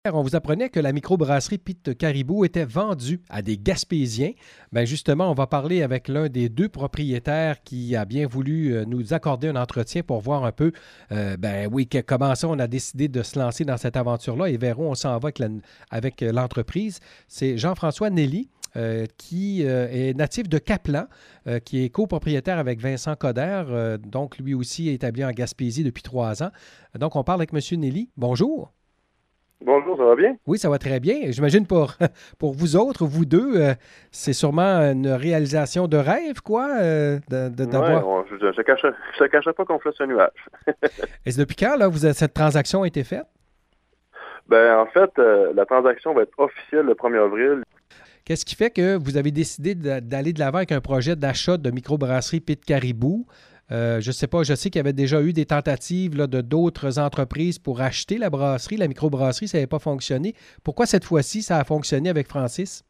On vous apprenait que la microbrasserie Pete Caribou était vendue à des Gaspésiens. Bien justement, on va parler avec l'un des deux propriétaires qui a bien voulu nous accorder un entretien pour voir un peu, comment ça on a décidé de se lancer dans cette aventure-là et vers où on s'en va avec l'entreprise. C'est Jean-François Nelly. Qui est natif de Caplan, qui est copropriétaire avec Vincent Coder, donc lui aussi est établi en Gaspésie depuis 3 ans. Donc, on parle avec M. Nelly. Bonjour. Bonjour, ça va bien? Oui, ça va très bien. J'imagine pour vous autres, vous deux, c'est sûrement une réalisation de rêve, quoi, d'avoir... Je te cacherai pas qu'on fait ce nuage. Et c'est depuis quand, là, cette transaction a été faite? En fait, la transaction va être officielle le 1er avril. Qu'est-ce qui fait que vous avez décidé d'aller de l'avant avec un projet d'achat de microbrasserie Pete Caribou? Je ne sais pas, je sais qu'il y avait déjà eu des tentatives là, de d'autres entreprises pour acheter la brasserie, la microbrasserie, ça n'avait pas fonctionné. Pourquoi cette fois-ci, ça a fonctionné avec Francis?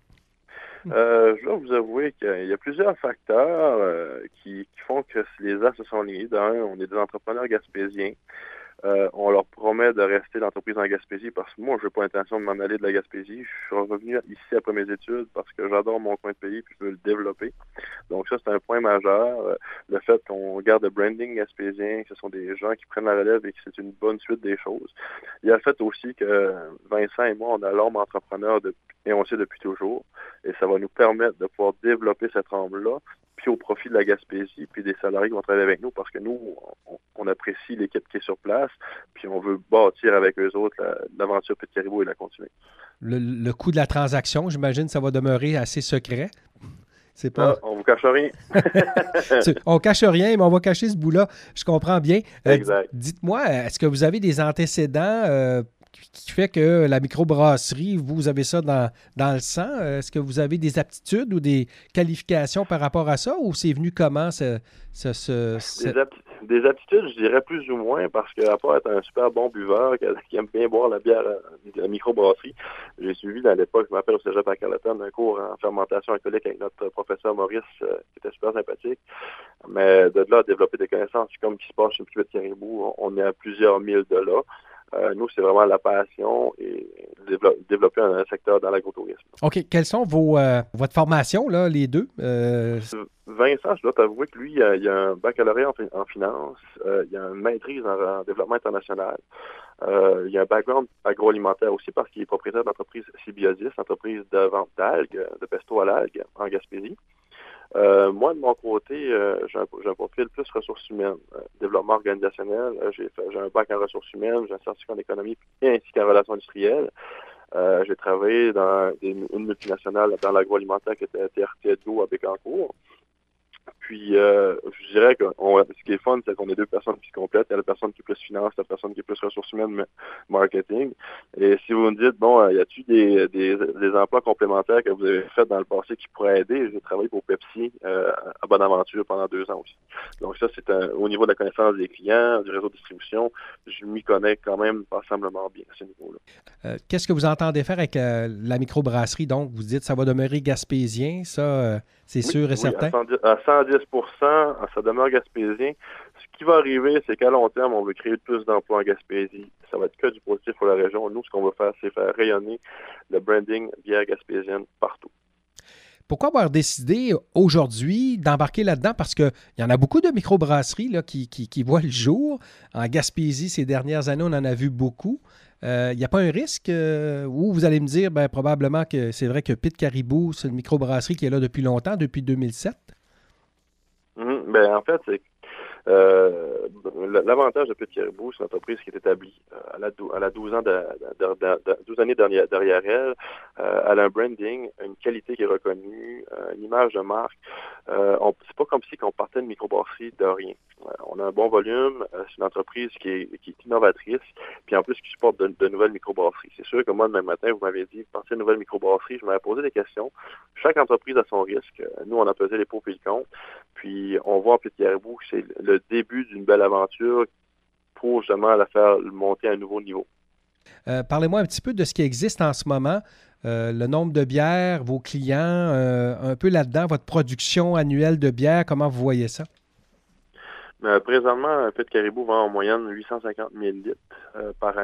Je dois vous avouer qu'il y a plusieurs facteurs qui font que les as se sont alignés. D'un, on est des entrepreneurs gaspésiens. On leur promet de rester l'entreprise en Gaspésie parce que moi, je n'ai pas l'intention de m'en aller de la Gaspésie. Je suis revenu ici après mes études parce que j'adore mon coin de pays et je veux le développer. Donc ça, c'est un point majeur. Le fait qu'on garde le branding gaspésien, que ce sont des gens qui prennent la relève et que c'est une bonne suite des choses. Il y a le fait aussi que Vincent et moi, on a l'âme entrepreneur et on le sait depuis toujours. Et ça va nous permettre de pouvoir développer cette âme-là, puis au profit de la Gaspésie, puis des salariés qui vont travailler avec nous, parce que nous, on apprécie l'équipe qui est sur place, puis on veut bâtir avec eux autres l'aventure Pete Caribou et la continuer. Le coût de la transaction, j'imagine, ça va demeurer assez secret. C'est pas... on vous cache rien. On cache rien, mais on va cacher ce bout-là. Je comprends bien. Exact. Dites-moi, est-ce que vous avez des antécédents qui fait que la microbrasserie, vous avez ça dans le sang? Est-ce que vous avez des aptitudes ou des qualifications par rapport à ça? Ou c'est venu comment Des aptitudes, je dirais plus ou moins, parce qu'à part être un super bon buveur qui aime bien boire la bière de la microbrasserie, j'ai suivi à l'époque, je m'appelle au Cégep à Carleton, un cours en fermentation alcoolique avec notre professeur Maurice, qui était super sympathique. Mais de là à développer des connaissances, comme qui se passe chez Pete Caribou, on est à plusieurs milles de là. Nous, c'est vraiment la passion et développer un secteur dans l'agrotourisme. OK. Quelles sont votre formation, là, les deux? Vincent, je dois t'avouer que lui, il a un baccalauréat en finance, il a une maîtrise en développement international, il a un background agroalimentaire aussi parce qu'il est propriétaire de l'entreprise Symbiosis, entreprise de vente d'algues, de pesto à l'algue en Gaspésie. Moi, de mon côté, j'ai un profil plus ressources humaines, développement organisationnel. J'ai un bac en ressources humaines, j'ai un certificat en économie ainsi qu'en relations industrielles. J'ai travaillé dans une multinationale dans l'agroalimentaire qui était TRT Edgo à Bécancour. Puis, je dirais que ce qui est fun, c'est qu'on est deux personnes qui se complètent. Il y a la personne qui est plus finance, la personne qui est plus ressources humaines, mais marketing. Et si vous me dites, y a-t-il des emplois complémentaires que vous avez faits dans le passé qui pourraient aider? J'ai travaillé pour Pepsi à Bonaventure pendant 2 ans aussi. Donc ça, c'est au niveau de la connaissance des clients, du réseau de distribution, je m'y connais quand même passablement bien à ce niveau-là. Qu'est-ce que vous entendez faire avec la microbrasserie? Donc, vous dites ça va demeurer gaspésien, ça, c'est sûr et certain? À 110 ça demeure gaspésien. Ce qui va arriver, c'est qu'à long terme, on veut créer plus d'emplois en Gaspésie. Ça va être que du positif pour la région. Nous, ce qu'on veut faire, c'est faire rayonner le branding bière gaspésienne partout. Pourquoi avoir décidé aujourd'hui d'embarquer là-dedans? Parce qu'il y en a beaucoup de microbrasseries là, qui voient le jour. En Gaspésie, ces dernières années, on en a vu beaucoup. Il n'y a pas un risque où vous allez me dire, probablement que c'est vrai que Pete Caribou, c'est une microbrasserie qui est là depuis longtemps, depuis 2007? En fait, c'est l'avantage de Pete Caribou, c'est une entreprise qui est établie. Elle a 12 années derrière elle. Elle a un branding, une qualité qui est reconnue, une image de marque. C'est pas comme si on partait de microbrasserie de rien. On a un bon volume. C'est une entreprise qui est innovatrice, puis en plus qui supporte de nouvelles microbrasseries. C'est sûr que moi, demain matin, vous m'avez dit, partir de nouvelles microbrasseries, je m'avais posé des questions. Chaque entreprise a son risque. Nous, on a pesé les pour et le contre. Puis, on voit en Pete Caribou que c'est le début d'une belle aventure pour justement la faire monter à un nouveau niveau. Parlez-moi un petit peu de ce qui existe en ce moment, le nombre de bières, vos clients, un peu là-dedans, votre production annuelle de bières, comment vous voyez ça? Présentement, Pete Caribou vend en moyenne 850 000 litres par année.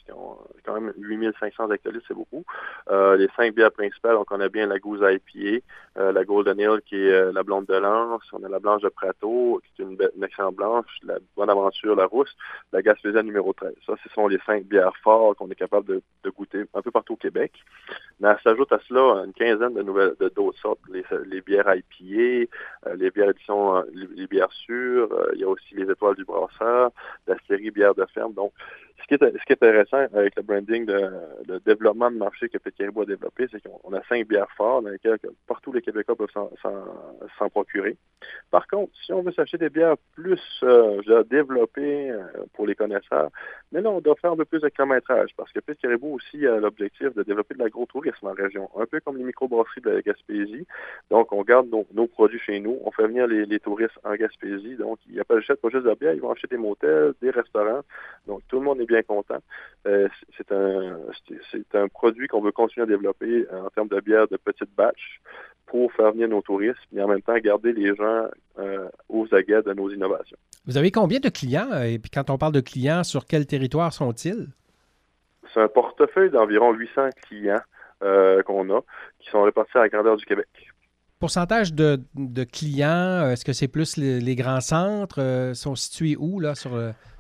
qui ont quand même 8500 hectolitres, c'est beaucoup. Les 5 bières principales, on connaît bien la Goose IPA, la Golden Ale qui est la blonde de Lens, on a la blanche de Prato qui est une excellente blanche, la Bonaventure, la rousse, la Gaspésienne numéro 13. Ça, ce sont les 5 bières fortes qu'on est capable de goûter un peu partout au Québec. Mais s'ajoute à cela une quinzaine d'autres sortes, les bières IPA, les bières édition, les bières sûres, il y a aussi les étoiles du brasseur, la série bière de ferme. Donc, ce qui est intéressant avec le branding, le développement de marché que Pit Caribou a développé, c'est qu'on a 5 bières fortes dans lesquelles partout les Québécois peuvent s'en procurer. Par contre, si on veut s'acheter des bières plus développées pour les connaisseurs, mais là, on doit faire un peu plus de kilométrage parce que Pit Caribou aussi a l'objectif de développer de l'agro-tourisme en région, un peu comme les microbrasseries de la Gaspésie. Donc, on garde nos produits chez nous, on fait venir les touristes en Gaspésie. Donc, ils achètent pas juste de la bière, ils vont acheter des motels, des restaurants. Donc, tout le monde est bien content. C'est un produit qu'on veut continuer à développer en termes de bière de petite batch pour faire venir nos touristes, mais en même temps garder les gens aux aguets de nos innovations. Vous avez combien de clients? Et puis quand on parle de clients, sur quel territoire sont-ils? C'est un portefeuille d'environ 800 clients qu'on a, qui sont répartis à la grandeur du Québec. Pourcentage de clients, est-ce que c'est plus les grands centres? Sont situés où, là, sur...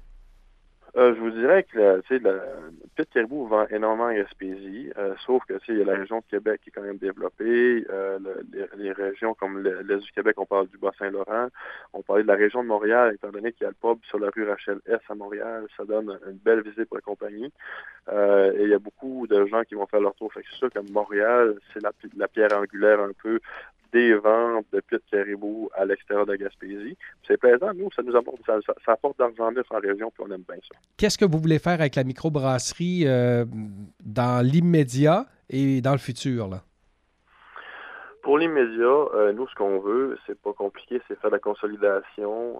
Je vous dirais que Pit Caribou vend énormément en Gaspésie, sauf que il y a la région de Québec qui est quand même développée. Les régions comme l'Est du Québec, on parle du Bas-Saint-Laurent. On parlait de la région de Montréal, étant donné qu'il y a le pub sur la rue Rachel-S à Montréal. Ça donne une belle visite pour la compagnie. Et il y a beaucoup de gens qui vont faire leur tour. Fait que c'est sûr que Montréal, c'est la pierre angulaire un peu des ventes de Pit Caribou à l'extérieur de la Gaspésie. C'est plaisant, nous, ça nous apporte, ça apporte d'argent neuf en région, puis on aime bien ça. Qu'est-ce que vous voulez faire avec la microbrasserie dans l'immédiat et dans le futur, là? Pour l'immédiat, nous, ce qu'on veut, c'est pas compliqué, c'est faire la consolidation.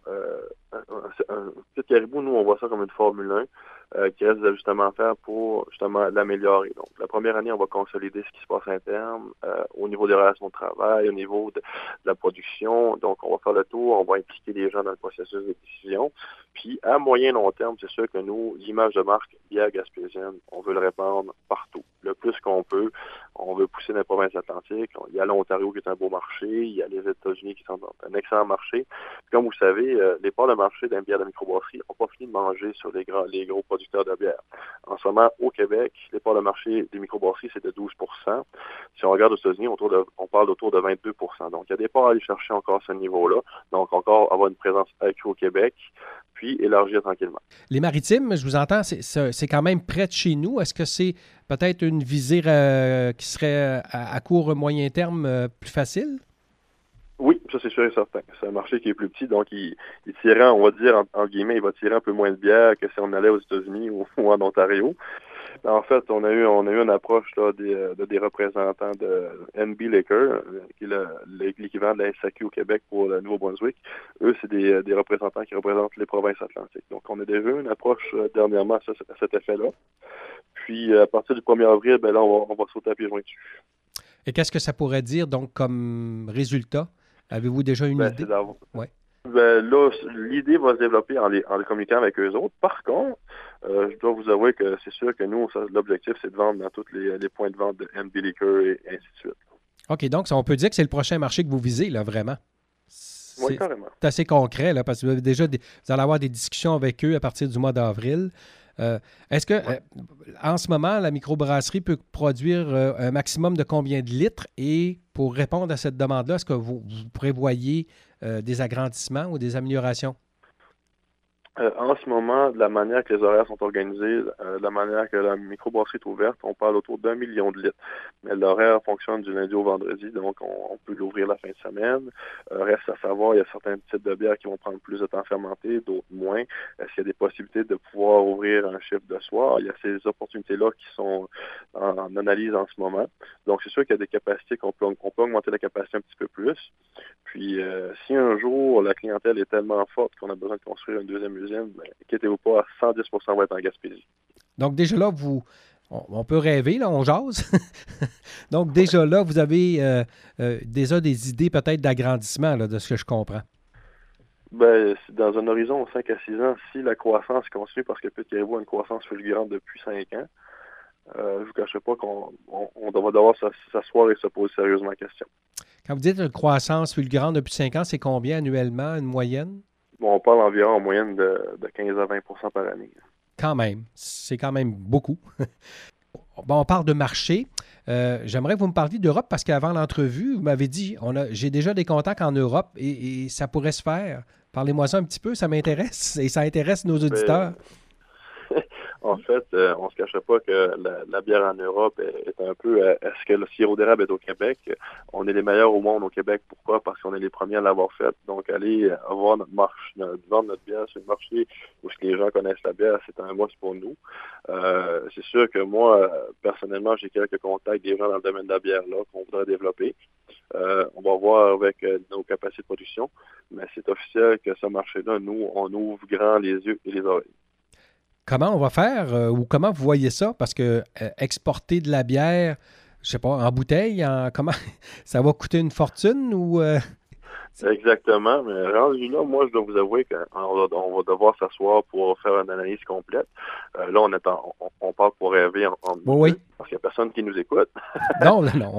Pit Caribou, nous, on voit ça comme une Formule 1 qui reste des ajustements à faire pour justement l'améliorer. Donc, la première année, on va consolider ce qui se passe interne au niveau des relations de travail, au niveau de la production. Donc, on va faire le tour, on va impliquer les gens dans le processus de décision. Puis, à moyen long terme, c'est sûr que nous, l'image de marque bière gaspésienne, on veut le répandre partout. Le plus qu'on peut, on veut pousser dans les provinces atlantiques. Il y a l'Ontario qui est un beau marché, il y a les États-Unis qui sont un excellent marché. Puis, comme vous savez, les parts de marché d'une bière de microbrasserie n'ont pas fini de manger sur les gros producteurs de bière. En ce moment, au Québec, les parts de marché des microbrasseries, c'est de 12 %. Si on regarde aux États-Unis, on parle autour de 22 %. Donc, il y a des parts à aller chercher encore à ce niveau-là. Donc, encore avoir une présence accrue au Québec, puis élargir tranquillement. Les maritimes, je vous entends, c'est quand même près de chez nous. Est-ce que c'est peut-être une visée qui serait à court moyen terme plus facile? Oui, ça c'est sûr et certain. C'est un marché qui est plus petit, donc il tirait, on va dire, en guillemets, il va tirer un peu moins de bière que si on allait aux États-Unis ou en Ontario. En fait, on a eu une approche là, des représentants de NB Liquor, qui est l'équivalent de la SAQ au Québec pour le Nouveau-Brunswick. Eux, c'est des représentants qui représentent les provinces atlantiques. Donc, on a déjà eu une approche dernièrement à cet effet-là. Puis, à partir du 1er avril, là, on va sauter à pieds joints dessus. Et qu'est-ce que ça pourrait dire, donc, comme résultat? Avez-vous déjà une idée? Ouais. Là, l'idée va se développer en les communiquant avec eux autres. Par contre, je dois vous avouer que c'est sûr que nous, l'objectif, c'est de vendre dans tous les points de vente de NB Liquor et ainsi de suite. OK, donc on peut dire que c'est le prochain marché que vous visez, là, vraiment. Oui, carrément. C'est assez concret, là, parce que vous allez avoir des discussions avec eux à partir du mois d'avril. Est-ce que, en ce moment, la microbrasserie peut produire un maximum de combien de litres? Et pour répondre à cette demande-là, est-ce que vous prévoyez des agrandissements ou des améliorations? En ce moment, de la manière que les horaires sont organisés, de la manière que la microbrasserie est ouverte, on parle autour d'1 million de litres. Mais l'horaire fonctionne du lundi au vendredi, donc on peut l'ouvrir la fin de semaine. Reste à savoir, il y a certains types de bières qui vont prendre plus de temps à fermenter, d'autres moins. Est-ce qu'il y a des possibilités de pouvoir ouvrir un chiffre de soir? Il y a ces opportunités-là qui sont en analyse en ce moment. Donc, c'est sûr qu'il y a des capacités qu'on peut augmenter la capacité un petit peu plus. Puis, si un jour, la clientèle est tellement forte qu'on a besoin de construire une deuxième usine, inquiétez-vous pas, à 110 % va être en Gaspésie. Donc, déjà là, on peut rêver, là, on jase. Donc, déjà là, vous avez déjà des idées peut-être d'agrandissement, là, de ce que je comprends. Dans un horizon 5 à 6 ans, si la croissance continue, parce que Pit Caribou a une croissance fulgurante depuis 5 ans, je ne vous cacherai pas qu'on va devoir s'asseoir et se poser sérieusement la question. Quand vous dites une croissance fulgurante depuis 5 ans, c'est combien annuellement, une moyenne? Bon, on parle environ en moyenne de 15 à 20 par année. Quand même, c'est quand même beaucoup. Bon, on parle de marché. J'aimerais que vous me parliez d'Europe parce qu'avant l'entrevue, vous m'avez dit, j'ai déjà des contacts en Europe et ça pourrait se faire. Parlez-moi ça un petit peu, ça m'intéresse et ça intéresse nos auditeurs. En fait, on se cachera pas que la bière en Europe est un peu... Est-ce que le sirop d'érable est au Québec? On est les meilleurs au monde au Québec. Pourquoi? Parce qu'on est les premiers à l'avoir fait. Donc, aller avoir vendre notre bière sur le marché où les gens connaissent la bière, c'est un must pour nous. C'est sûr que moi, personnellement, j'ai quelques contacts des gens dans le domaine de la bière là qu'on voudrait développer. On va voir avec nos capacités de production, mais c'est officiel que ce marché-là, nous, on ouvre grand les yeux et les oreilles. Comment on va faire ou comment vous voyez ça? Parce que exporter de la bière, je sais pas, en bouteille, comment ça va coûter une fortune ou Exactement, mais rendu là, moi, je dois vous avouer qu'on va devoir s'asseoir pour faire une analyse complète. Là, on parle pour rêver en oui. Parce qu'il n'y a personne qui nous écoute. Non.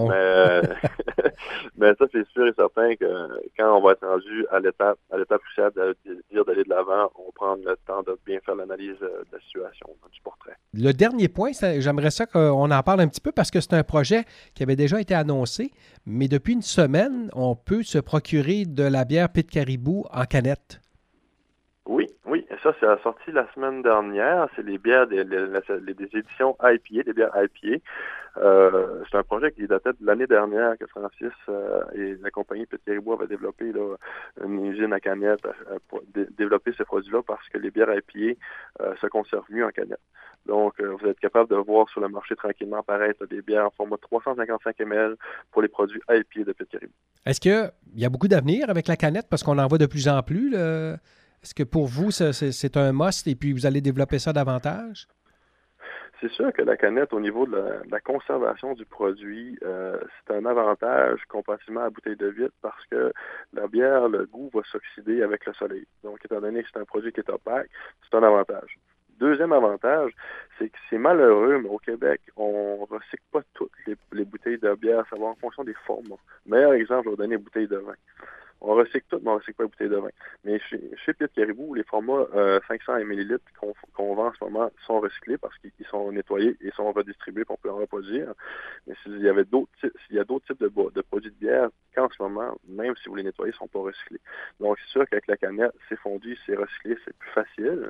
Mais ça, c'est sûr et certain que quand on va être rendu à l'étape cruciale de dire d'aller de l'avant, on prend le temps de bien faire l'analyse de la situation, du portrait. Le dernier point, j'aimerais ça qu'on en parle un petit peu parce que c'est un projet qui avait déjà été annoncé, mais depuis une semaine, on peut se procurer de la bière Pit Caribou en canette. Oui. Ça, c'est sorti la semaine dernière. C'est les bières des éditions IPA, des bières IPA. C'est un projet qui datait de l'année dernière, 86, et la compagnie Pit Caribou avait développé une usine à canette pour développer ces produits-là parce que les bières IPA se conservent mieux en canette. Donc, vous êtes capable de voir sur le marché tranquillement apparaître des bières en format 355 ml pour les produits IPA de Pit Caribou. Est-ce qu'il y a beaucoup d'avenir avec la canette parce qu'on en voit de plus en plus? Est-ce que pour vous, c'est un must et puis vous allez développer ça davantage? C'est sûr que la canette, au niveau de la conservation du produit, c'est un avantage comparativement à la bouteille de vitre parce que la bière, le goût va s'oxyder avec le soleil. Donc, étant donné que c'est un produit qui est opaque, c'est un avantage. Deuxième avantage, c'est que c'est malheureux, mais au Québec, on ne recycle pas toutes les bouteilles de bière, ça va en fonction des formats. Meilleur exemple, je vais vous donner les bouteilles de vin. On recycle tout, mais on ne recycle pas les bouteilles de vin. Mais chez Pit Caribou, les formats 500 ml qu'on vend en ce moment sont recyclés parce qu'ils sont nettoyés et sont redistribués pour pouvoir en reproduire. Mais s'il y a d'autres types de produits de bière qu'en ce moment, même si vous les nettoyez, ils ne sont pas recyclés. Donc, c'est sûr qu'avec la canette, c'est fondu, c'est recyclé, c'est plus facile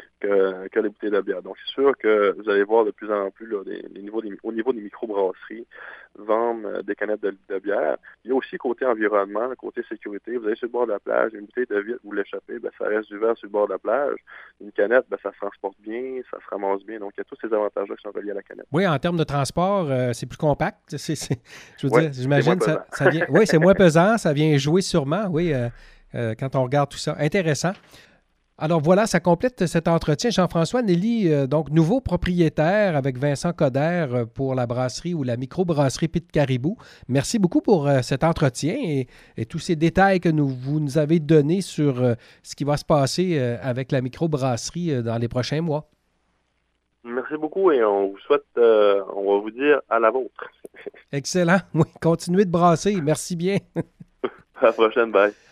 que les bouteilles de bière. Donc, c'est sûr que vous allez voir de plus en plus là, au niveau des microbrasseries vendre des canettes de bière. Il y a aussi côté environnement, côté sécurité. Vous allez sur le bord de la plage, une bouteille de vitre, vous l'échappez, ça reste du verre sur le bord de la plage. Une canette, ça se transporte bien, ça se ramasse bien. Donc, il y a tous ces avantages-là qui sont reliés à la canette. Oui, en termes de transport, c'est plus compact. Je veux dire, j'imagine ça vient. Oui, c'est moins pesant, ça vient jouer sûrement, oui, quand on regarde tout ça. Intéressant. Alors voilà, ça complète cet entretien. Jean-François Nelly, donc nouveau propriétaire avec Vincent Coderre pour la brasserie ou la microbrasserie Pit Caribou. Merci beaucoup pour cet entretien et tous ces détails que vous nous avez donnés sur ce qui va se passer avec la microbrasserie dans les prochains mois. Merci beaucoup et on vous souhaite, on va vous dire à la vôtre. Excellent. Oui, continuez de brasser. Merci bien. À la prochaine, bye.